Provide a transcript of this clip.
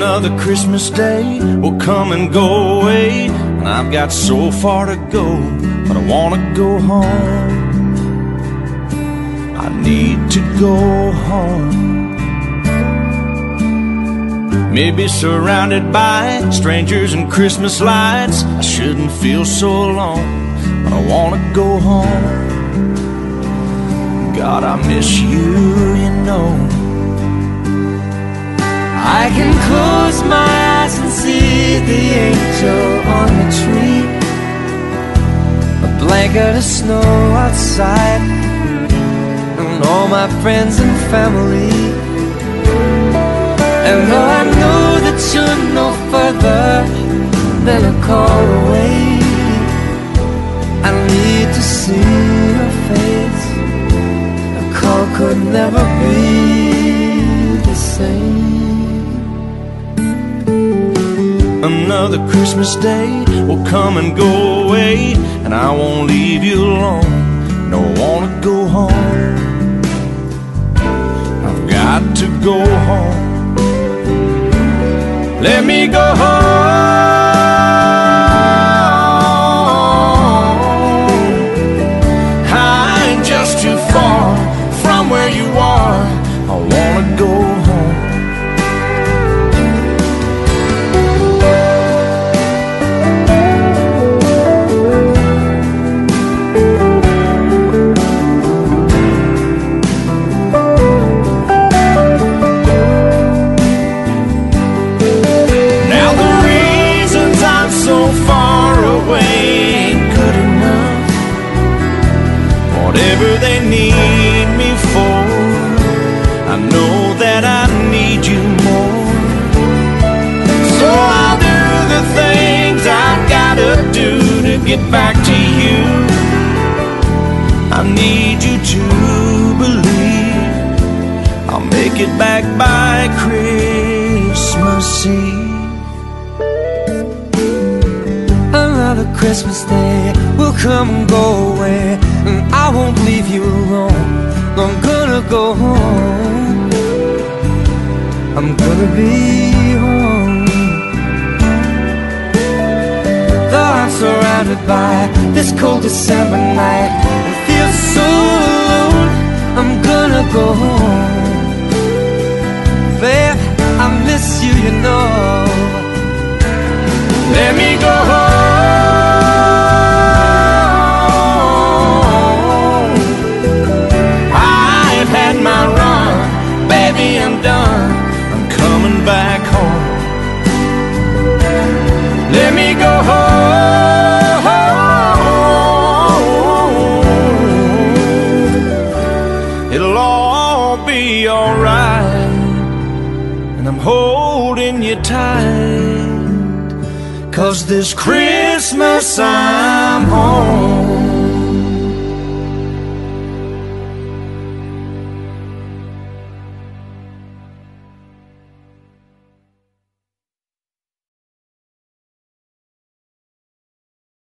Another Christmas day will come and go away, and I've got so far to go, but I wanna go home. I need to go home. Maybe surrounded by strangers and Christmas lights, I shouldn't feel so alone, but I wanna go home. God, I miss you, you know. I can close my eyes and see the angel on the tree, a blanket of snow outside, and all my friends and family. And though I know that you're no further than a call away, I need to see your face. A call could never be the same. Another Christmas day will come and go away, and I won't leave you alone. No, I wanna go home. I've got to go home. Let me go home. I ain't just too far from where you are. I wanna go home. Whatever they need me for, I know that I need you more. So I'll do the things I've gotta do to get back to you. I need you to believe I'll make it back by Christmas Eve. Another Christmas day will come and go away, and I won't leave you alone. I'm gonna go home. I'm gonna be home. Though I'm surrounded by this cold December night and feel so alone, I'm gonna go home. Babe, I miss you, you know. Let me go home. I've had my run, baby, I'm done. I'm coming back home. Let me go home. It'll all be alright, and I'm holding you tight, 'cause this Christmas I'm home.